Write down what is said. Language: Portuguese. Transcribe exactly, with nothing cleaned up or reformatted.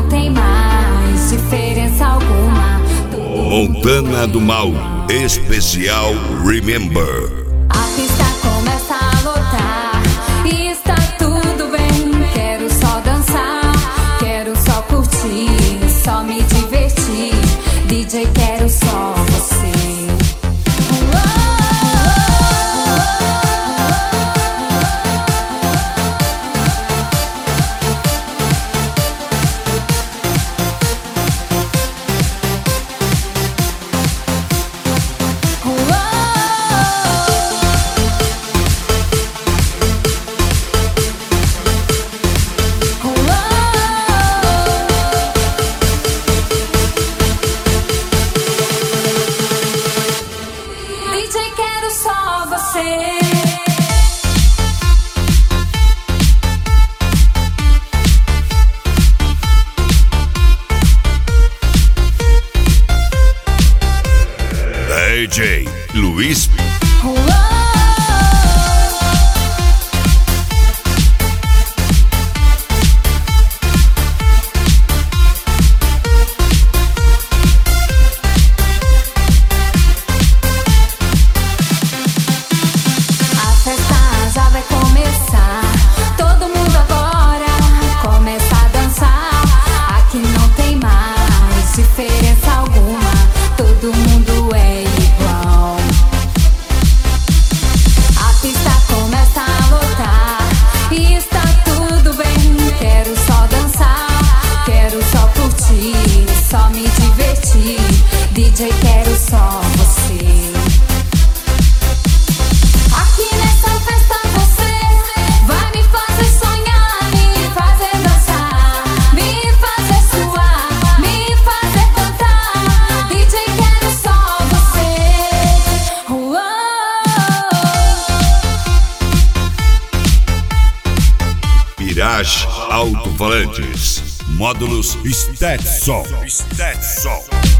não tem mais diferença alguma. Montana do Mauro, especial Remember. A pista começa a lotar e está tudo bem. Quero só dançar, quero só curtir, só me divertir. D J, quero só você. D J Luiz. Diferença alguma, todo mundo é igual. A pista começa a lotar e está tudo bem. Quero só dançar, quero só curtir, só me divertir. D J, quero só você. Aqui nessa festa você vai me fazer sonhar, me fazer dançar, me fazer suar, me fazer cantar. D J, quero só você. Uou. Mirage Alto-Falantes, módulos Stetson. Stetson.